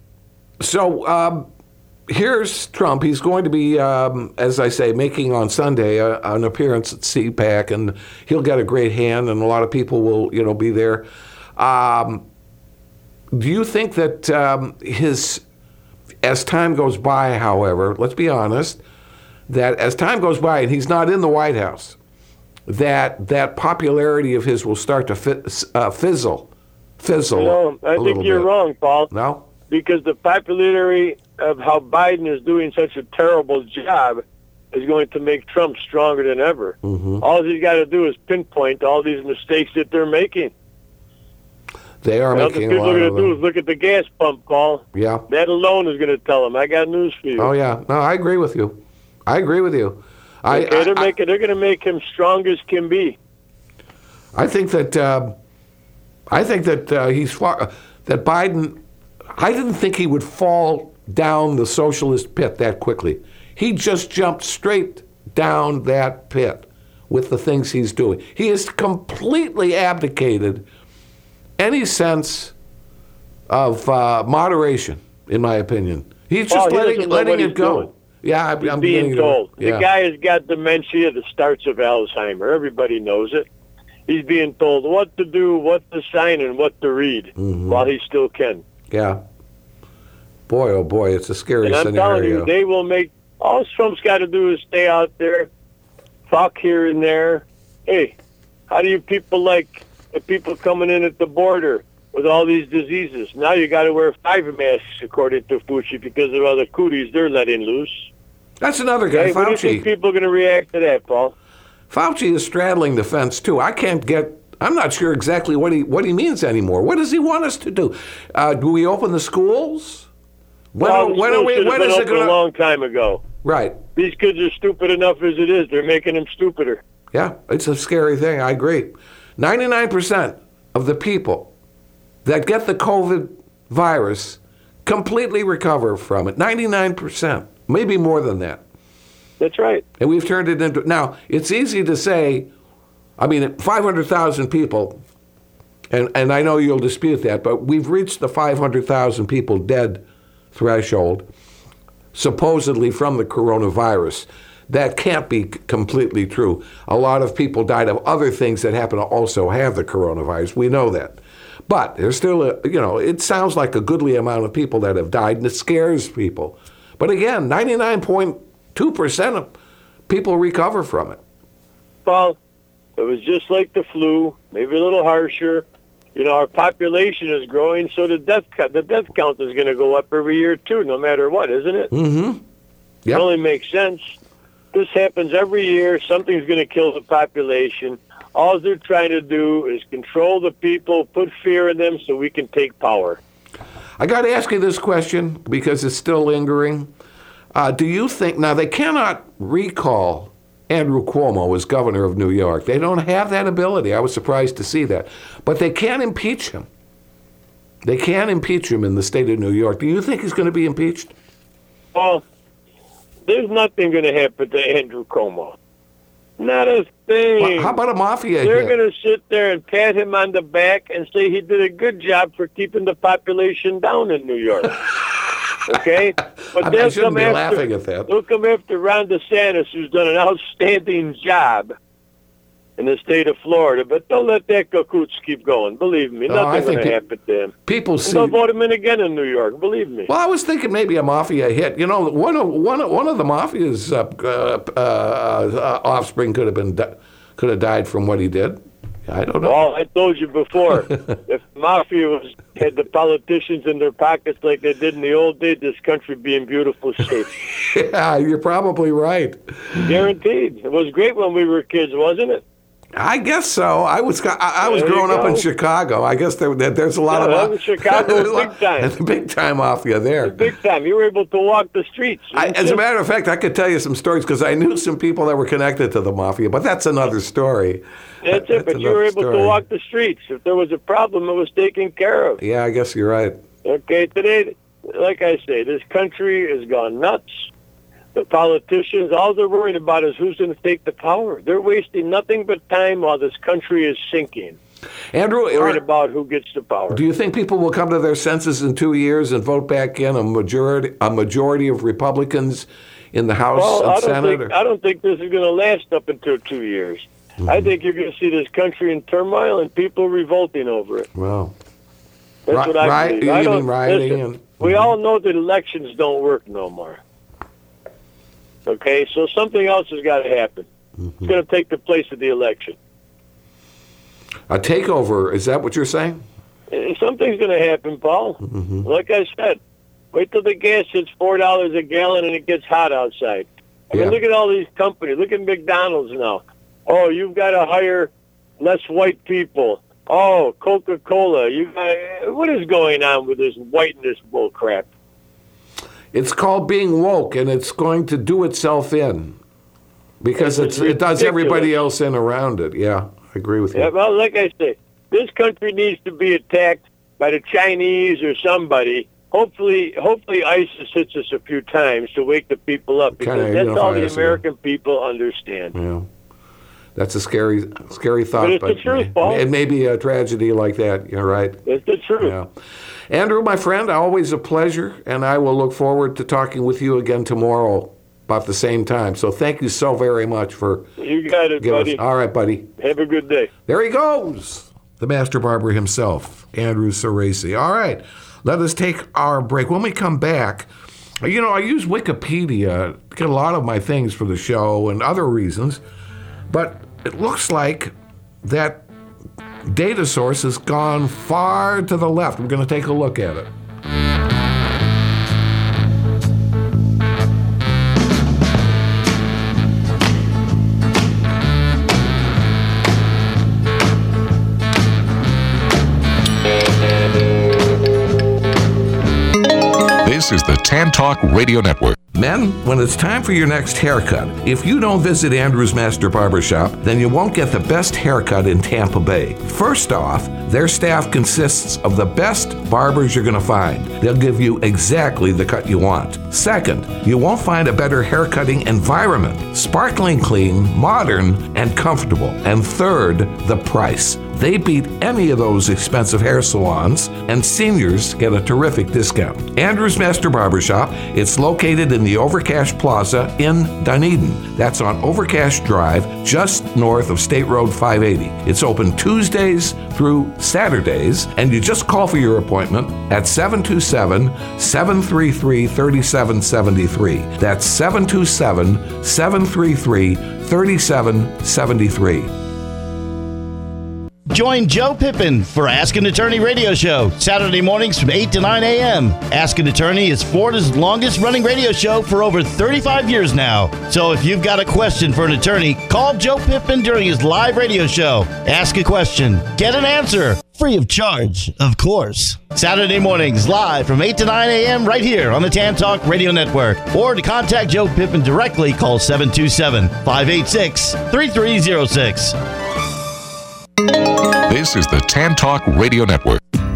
so um, here's Trump. He's going to be, um, as I say, making on Sunday uh, an appearance at C PAC, and he'll get a great hand, and a lot of people will, you know, be there. Um, do you think that um, his, as time goes by, however, let's be honest, that as time goes by and he's not in the White House, that that popularity of his will start to fi- uh, fizzle, fizzle. You know, I a think little you're bit. wrong, Paul. No? Because the popularity of how Biden is doing such a terrible job is going to make Trump stronger than ever. Mm-hmm. All he's got to do is pinpoint all these mistakes that they're making. They are All making the a people lot are going of to do them. is look at the gas pump, Paul. Yeah. That alone is going to tell them. I got news for you. Oh, yeah. No, I agree with you. I agree with you. I, okay, I, they're I, making. They're going to make him strong as can be. I think that uh, I think that uh, he's far, that Biden. I didn't think he would fall down the socialist pit that quickly. He just jumped straight down that pit with the things he's doing. He has completely abdicated any sense of uh, moderation, in my opinion. He's just Well, he letting doesn't know letting what it he's go. doing. Yeah, I, He's I'm being beginning told. To, yeah. The guy has got dementia, the starts of Alzheimer. Everybody knows it. He's being told what to do, what to sign, and what to read Mm-hmm. while he still can. Yeah. Boy, oh boy, it's a scary And I'm scenario. telling you, they will make. All Trump's got to do is stay out there, talk here and there. Hey, how do you people like the people coming in at the border with all these diseases? Now you got to wear five masks, according to Fauci, because of all the cooties they're letting loose. That's another guy, Okay, what do you think Fauci. people are going to react to that, Paul? Fauci is straddling the fence too. I can't get. I'm not sure exactly what he what he means anymore. What does he want us to do? Uh, do we open the schools? When, well, are, when are we? should have When been is it open going a long time ago. Right. These kids are stupid enough as it is. They're making them stupider. Yeah, it's a scary thing. I agree. ninety-nine percent of the people that get the COVID virus completely recover from it. ninety-nine percent, maybe more than that. That's right. And we've turned it into, now, it's easy to say, I mean, five hundred thousand people, and, and I know you'll dispute that, but we've reached the five hundred thousand people dead threshold, supposedly from the coronavirus. That can't be c- completely true. A lot of people died of other things that happen to also have the coronavirus. We know that. But there's still, a, you know, it sounds like a goodly amount of people that have died, and it scares people. But again, ninety-nine point two percent of people recover from it. Well, it was just like the flu, maybe a little harsher. You know, our population is growing, so the death count, the death count is going to go up every year too, no matter what, isn't it? Mm-hmm. It only makes sense. This happens every year. Something's going to kill the population. All they're trying to do is control the people, put fear in them so we can take power. I got to ask you this question because it's still lingering. Uh, do you think, now they cannot recall Andrew Cuomo as governor of New York. They don't have that ability. I was surprised to see that. But they can impeach him. They can impeach him in the state of New York. Do you think he's going to be impeached? Well, there's nothing going to happen to Andrew Cuomo. Not a thing. Well, how about a mafia They're hit? going to sit there and pat him on the back and say he did a good job for keeping the population down in New York. Okay? But I- I they'll shouldn't come be after, laughing at that. They'll come after Ron DeSantis, who's done an outstanding job in the state of Florida. But don't let that cahoots keep going. Believe me, No, I nothing's going think to pe- happen to him. People And see. they'll vote him in again in New York. Believe me. Well, I was thinking maybe a mafia hit. You know, one of one of, one of the mafia's uh, uh, uh, offspring could have been di- could have died from what he did. I don't know. Well, I told you before, if mafia was, had the politicians in their pockets like they did in the old days, this country would be in beautiful shape. Yeah, you're probably right. Guaranteed. It was great when we were kids, wasn't it? I guess so. I was I, I was There you growing up in go. Chicago. I guess there, there there's a lot Yeah, that of was Chicago big time. big time mafia there. Big time. You were able to walk the streets. I, as a matter of fact, I could tell you some stories because I knew some people that were connected to the mafia, but that's another story. That's it, but you were another able story. to walk the streets. If there was a problem, it was taken care of. Yeah, I guess you're right. Okay, today, like I say, this country has gone nuts. The politicians, all they're worried about is who's going to take the power. They're wasting nothing but time while this country is sinking. Andrew, Worried are- about who gets the power. do you think people will come to their senses in two years and vote back in a majority a majority of Republicans in the House Well, and I don't, Senate? think, or- I don't think this is going to last up until two years. I think you're going to see this country in turmoil and people revolting over it. Well, That's Ri- what I ri- believe. you I mean don't, rioting listen, and- we all know that elections don't work no more. Okay, so something else has got to happen. It's going to take the place of the election. a takeover, is that what you're saying? Uh, Something's going to happen, Paul. Mm-hmm. Like I said, wait till the gas hits four dollars a gallon and it gets hot outside. I mean, Yeah. look at all these companies. Look at McDonald's now. Oh, you've got to hire less white people. Oh, Coca-Cola. You got, what is going on with this whiteness bull crap? It's called being woke, and it's going to do itself in because it's, It's it does ridiculous. everybody else in around it. Yeah, I agree with you. Yeah, well, like I say, this country needs to be attacked by the Chinese or somebody. Hopefully, hopefully ISIS hits us a few times to wake the people up, because Kinda that's all unify the us American people understand. Yeah. That's a scary, scary thought. But it's the truth, Paul. It may be a tragedy like that. You're right. It's the truth. Yeah. Andrew, my friend, always a pleasure, and I will look forward to talking with you again tomorrow about the same time. So thank you so very much for You got it, giving buddy. us. All right, buddy. Have a good day. There he goes, the master barber himself, Andrew Cerasi. All right, let us take our break. When we come back, you know, I use Wikipedia to get a lot of my things for the show and other reasons, but it looks like that data source has gone far to the left. We're going to take a look at it. This is the Tan Talk Radio Network. Men, when it's time for your next haircut, if you don't visit Andrew's Master Barber Shop, then you won't get the best haircut in Tampa Bay. First off, their staff consists of the best barbers you're going to find. They'll give you exactly the cut you want. Second, you won't find a better haircutting environment. Sparkling clean, modern, and comfortable. And third, the price. They beat any of those expensive hair salons, and seniors get a terrific discount. Andrew's Master Barbershop, it's located in the Overcash Plaza in Dunedin. That's on Overcash Drive, just north of State Road five eighty. It's open Tuesdays through Saturdays, and you just call for your appointment at seven two seven, seven three three, three seven seven three. That's seven two seven, seven three three, three seven seven three. Join Joe Pippin for Ask an Attorney radio show, Saturday mornings from eight to nine a.m. Ask an Attorney is Florida's longest running radio show for over thirty-five years now. So if you've got a question for an attorney, call Joe Pippin during his live radio show. Ask a question, get an answer, free of charge, of course. Saturday mornings live from eight to nine a.m. right here on the Tan Talk Radio Network. Or to contact Joe Pippin directly, call seven two seven, five eight six, three three zero six. This is the Tan Talk Radio Network.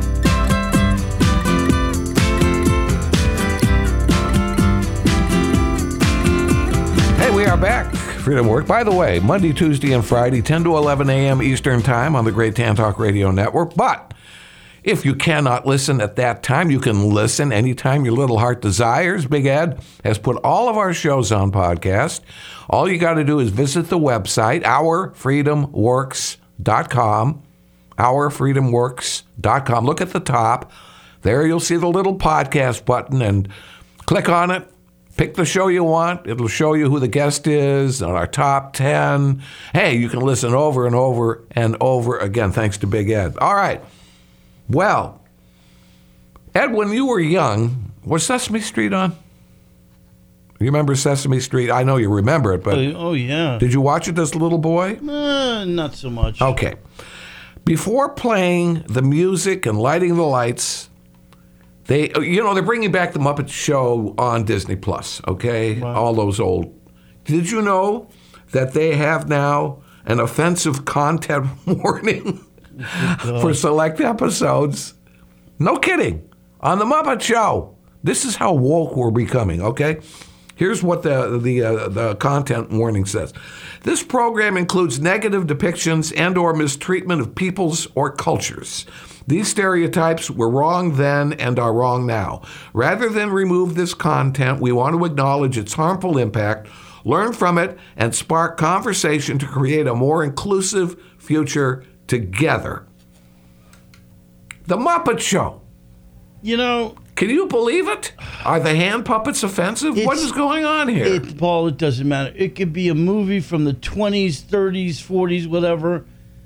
Hey, we are back. Freedom Work. By the way, Monday, Tuesday, and Friday, ten to eleven a.m. Eastern Time on the Great Tan Talk Radio Network. But if you cannot listen at that time, you can listen anytime your little heart desires. Big Ed has put all of our shows on podcast. All you got to do is visit the website, our freedom works dot com. our freedom works dot com. Look at the top. There you'll see the little podcast button and click on it. Pick the show you want. It'll show you who the guest is on our top ten. Hey, you can listen over and over and over again, thanks to Big Ed. All right. Well, Ed, when you were young, was Sesame Street on? You remember Sesame Street? I know you remember it, but... Oh, yeah. Did you watch it as a little boy? Uh, not so much. Okay. Before playing the music and lighting the lights, they, you know, they're bringing back the Muppet Show on Disney Plus, okay? Wow. All those old. Did you know that they have now an offensive content warning for select episodes? No kidding. On the Muppet Show. This is how woke we're becoming, okay? Here's what the the uh, the content warning says. This program includes negative depictions and or mistreatment of peoples or cultures. These stereotypes were wrong then and are wrong now. Rather than remove this content, we want to acknowledge its harmful impact, learn from it, and spark conversation to create a more inclusive future together. The Muppet Show. You know... Can you believe it? Are the hand puppets offensive? What is going on here? It, Paul, it doesn't matter. It could be a movie from the twenties, thirties, forties, whatever.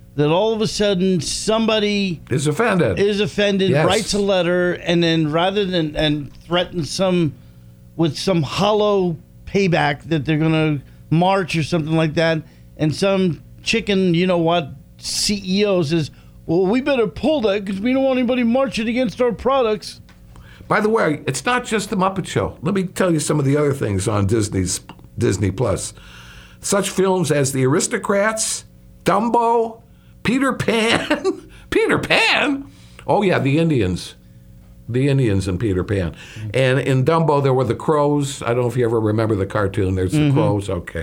that all of a sudden somebody is offended, is offended, yes. writes a letter, and then rather than and threatens some with some hollow payback that they're going to march or something like that, and some chicken, you know what, C E O says, well, we better pull that because we don't want anybody marching against our products. By the way, it's not just the Muppet Show. Let me tell you some of the other things on Disney's Disney Plus. Such films as The Aristocrats, Dumbo, Peter Pan. Peter Pan? Oh, yeah, the Indians. The Indians in Peter Pan. And in Dumbo, there were the crows. I don't know if you ever remember the cartoon. There's the mm-hmm. crows. Okay.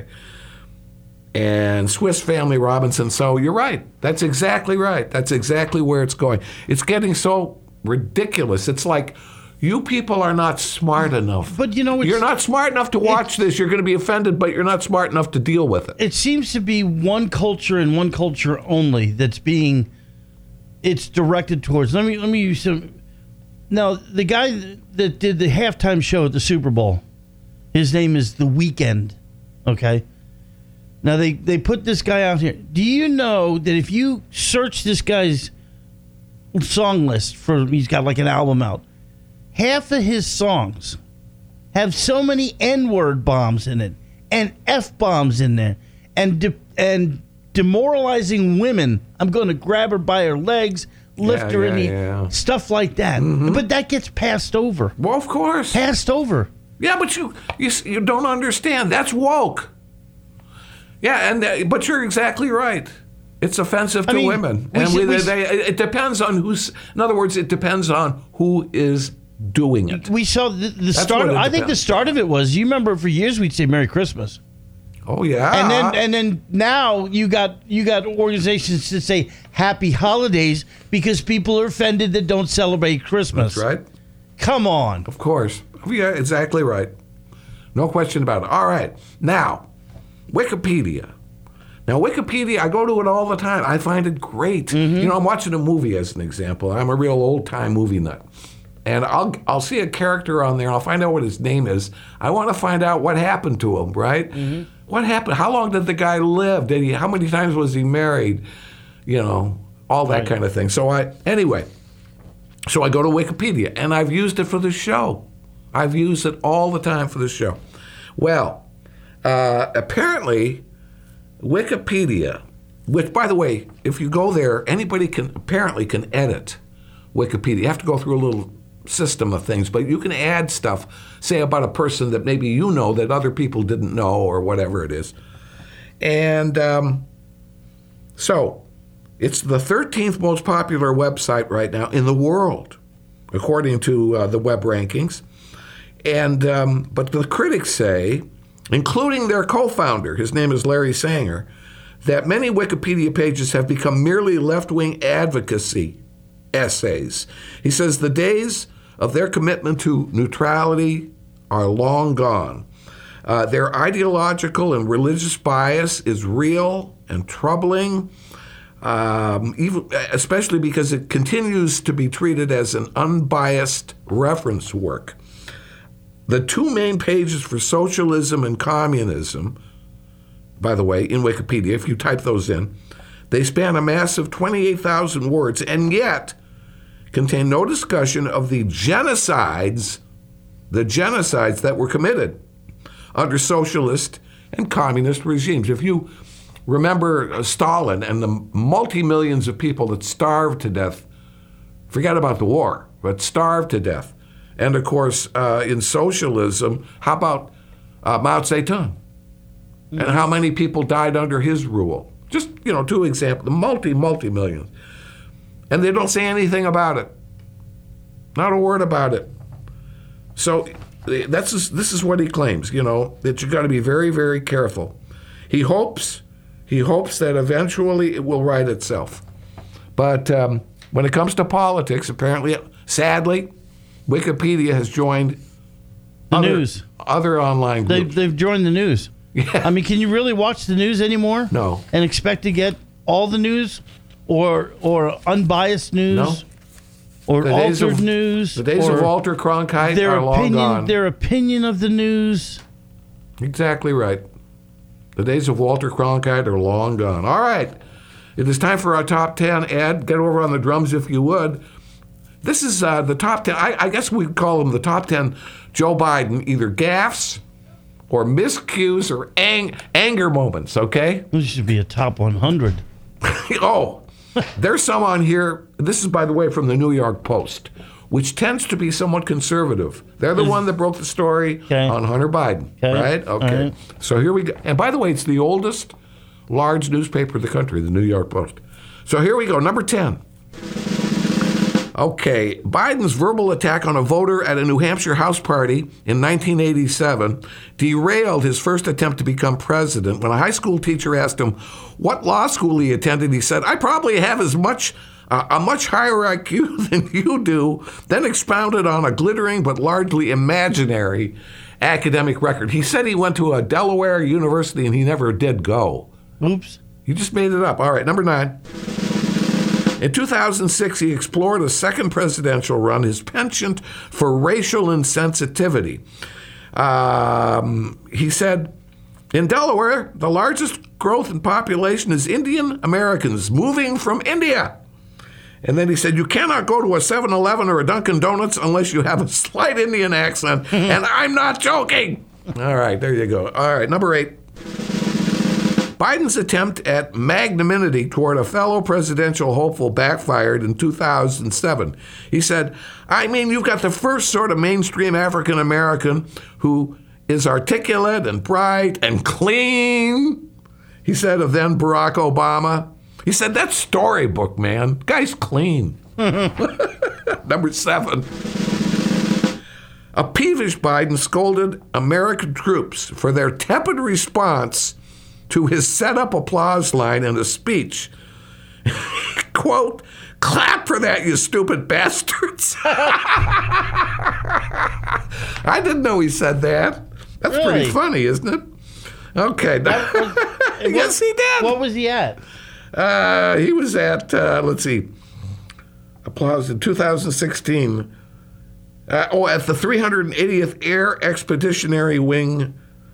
And Swiss Family Robinson. So you're right. That's exactly right. That's exactly where it's going. It's getting so ridiculous. It's like, you people are not smart enough. But you know, it's, you're not smart enough to watch this. You're going to be offended, but you're not smart enough to deal with it. It seems to be one culture and one culture only that's being, it's directed towards. Let me let me use some. Now, the guy that did the halftime show at the Super Bowl, his name is The Weeknd. Okay. Now they they put this guy out here. Do you know that if you search this guy's song list for, he's got like an album out. Half of his songs have so many N-word bombs in it and F-bombs in there and de- and demoralizing women. I'm going to grab her by her legs, lift yeah, her yeah, in the yeah. stuff like that. Mm-hmm. But that gets passed over. Well, of course. Passed over. Yeah, but you you, you don't understand. That's woke. Yeah, and uh, but you're exactly right. It's offensive to I mean, women. We and should, we, we, they, it depends on who's, in other words, it depends on who is doing it. We saw the, the start. I think the start of it was, you remember for years we'd say Merry Christmas. Oh yeah. And then and then now you got you got organizations that say Happy Holidays because people are offended that don't celebrate Christmas. That's right. Come on. Of course. Yeah, exactly right. No question about it. All right. Now, Wikipedia. Now, Wikipedia, I go to it all the time. I find it great. Mm-hmm. You know, I'm watching a movie as an example. I'm a real old-time movie nut. And I'll I'll see a character on there, and I'll find out what his name is. I want to find out what happened to him, right? Mm-hmm. What happened? How long did the guy live? Did he? How many times was he married? You know, all that right. kind of thing. So I, anyway, so I go to Wikipedia, and I've used it for the show. I've used it all the time for the show. Well, uh, apparently, Wikipedia, which, by the way, if you go there, anybody can apparently can edit Wikipedia. You have to go through a little system of things, but you can add stuff, say about a person that maybe you know that other people didn't know or whatever it is. And um, so it's the thirteenth most popular website right now in the world, according to uh, the web rankings. And um, but the critics say, including their co-founder, his name is Larry Sanger, that many Wikipedia pages have become merely left-wing advocacy essays. He says the days of their commitment to neutrality are long gone. Uh, their ideological and religious bias is real and troubling, um, even, especially because it continues to be treated as an unbiased reference work. The two main pages for socialism and communism, by the way, in Wikipedia, if you type those in, they span a massive twenty-eight thousand words and yet contain no discussion of the genocides, the genocides that were committed under socialist and communist regimes. If you remember uh, Stalin and the multi-millions of people that starved to death, forget about the war, but starved to death. And of course, uh, in socialism, how about uh, Mao Zedong? Mm-hmm. And how many people died under his rule? Just, you know, two examples, the multi, multi-millions. And they don't say anything about it. Not a word about it. So that's just, this is what he claims, you know, that you got to be very, very careful. He hopes, he hopes that eventually it will right itself. But um, when it comes to politics, apparently, sadly, Wikipedia has joined the other, news, other online groups. They've, they've joined the news. Yeah. I mean, can you really watch the news anymore? No. And expect to get all the news, or or unbiased news, no. or the altered of, news. The days of Walter Cronkite their are opinion, long gone. Their opinion of the news. Exactly right. The days of Walter Cronkite are long gone. All right. It is time for our top ten. Ed, get over on the drums if you would. This is uh, the top ten. I, I guess we'd call them the top ten Joe Biden, either gaffes or miscues or ang- anger moments, okay? This should be a top one hundred. Oh, there's some on here. This is, by the way, from the New York Post, which tends to be somewhat conservative. They're the one that broke the story Okay. on Hunter Biden, Okay. right? Okay. All right. So here we go. And by the way, it's the oldest large newspaper in the country, the New York Post. So here we go. Number ten. Okay, Biden's verbal attack on a voter at a New Hampshire house party in nineteen eighty-seven derailed his first attempt to become president. When a high school teacher asked him what law school he attended, he said, "I probably have as much uh, a much higher I Q than you do," then expounded on a glittering but largely imaginary academic record. He said he went to a Delaware university and he never did go. Oops. You just made it up. All right, number nine. In two thousand six, he explored a second presidential run, his penchant for racial insensitivity. Um, he said, in Delaware, the largest growth in population is Indian Americans moving from India. And then he said, you cannot go to a seven eleven or a Dunkin' Donuts unless you have a slight Indian accent, and I'm not joking. All right, there you go. All right, number eight. Biden's attempt at magnanimity toward a fellow presidential hopeful backfired in two thousand seven. He said, I mean, you've got the first sort of mainstream African American who is articulate and bright and clean. He said of then Barack Obama. He said, that's storybook, man. Guy's clean. Number seven. A peevish Biden scolded American troops for their tepid response to his set-up applause line in a speech. Quote, clap for that, you stupid bastards. I didn't know he said that. That's Really? pretty funny, isn't it? Okay. Yes, he did. What was he at? Uh, he was at, uh, let's see, applause in two thousand sixteen. Uh, oh, at the three hundred eightieth Air Expeditionary Wing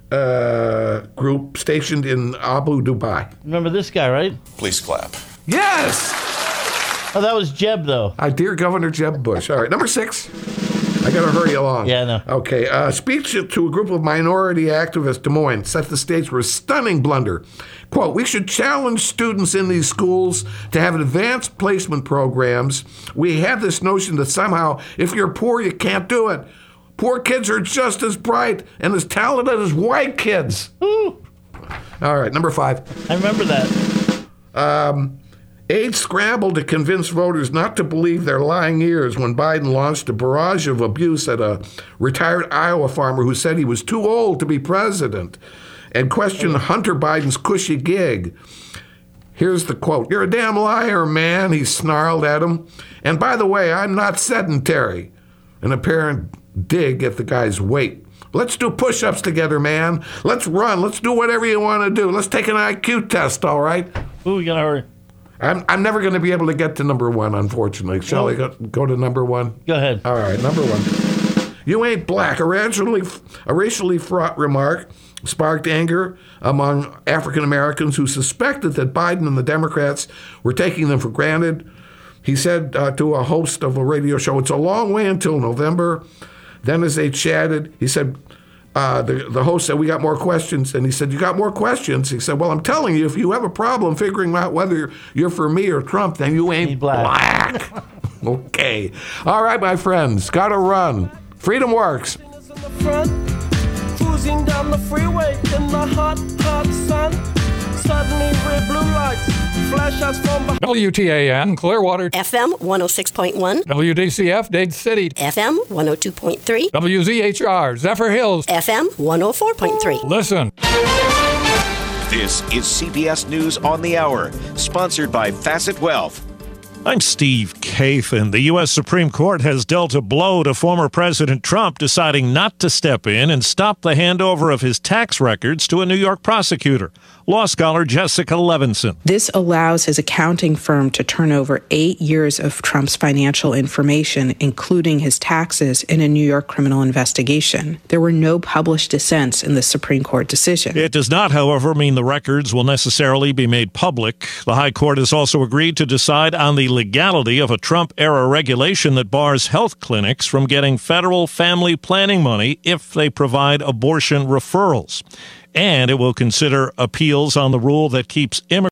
uh, group stationed in Abu Dhabi. Remember this guy, right? Please clap. Yes! Oh, that was Jeb, though. Uh, dear Governor Jeb Bush. All right, number six. I got to hurry along. Yeah, I know. Okay, uh, speech to a group of minority activists, Des Moines, set the stage for a stunning blunder. Quote, we should challenge students in these schools to have advanced placement programs. We have this notion that somehow, if you're poor, you can't do it. Poor kids are just as bright and as talented as white kids. Ooh. All right, number five. I remember that. Um, aides scrambled to convince voters not to believe their lying ears when Biden launched a barrage of abuse at a retired Iowa farmer who said he was too old to be president and questioned Hunter Biden's cushy gig. Here's the quote. You're a damn liar, man, he snarled at him. And by the way, I'm not sedentary. An apparent dig at the guy's weight. Let's do push-ups together, man. Let's run. Let's do whatever you want to do. Let's take an I Q test, all right? Ooh, we gotta hurry. I'm I'm never going to be able to get to number one, unfortunately. Shall I go, go to number one? Go ahead. All right, number one. You ain't black. A racially, a racially fraught remark sparked anger among African Americans who suspected that Biden and the Democrats were taking them for granted. He said uh, to a host of a radio show, it's a long way until November. Then as they chatted, he said, uh, the, the host said, we got more questions. And he said, you got more questions? He said, well, I'm telling you, if you have a problem figuring out whether you're for me or Trump, then you ain't black. black. Okay. All right, my friends, got to run. Freedom works. Cruising down the freeway in the hot, hot sun. Suddenly red blue lights flash us from behind. W T A N, Clearwater. F M one oh six point one. W D C F, Dade City. F M one oh two point three. W Z H R, Zephyr Hills. F M one oh four point three. Listen. This is C B S News on the Hour, sponsored by Facet Wealth. I'm Steve Kathan. The U S Supreme Court has dealt a blow to former President Trump, deciding not to step in and stop the handover of his tax records to a New York prosecutor. Law scholar Jessica Levinson. This allows his accounting firm to turn over eight years of Trump's financial information, including his taxes, in a New York criminal investigation. There were no published dissents in the Supreme Court decision. It does not, however, mean the records will necessarily be made public. The High Court has also agreed to decide on the legality of a Trump-era regulation that bars health clinics from getting federal family planning money if they provide abortion referrals. And it will consider appeals on the rule that keeps immigrants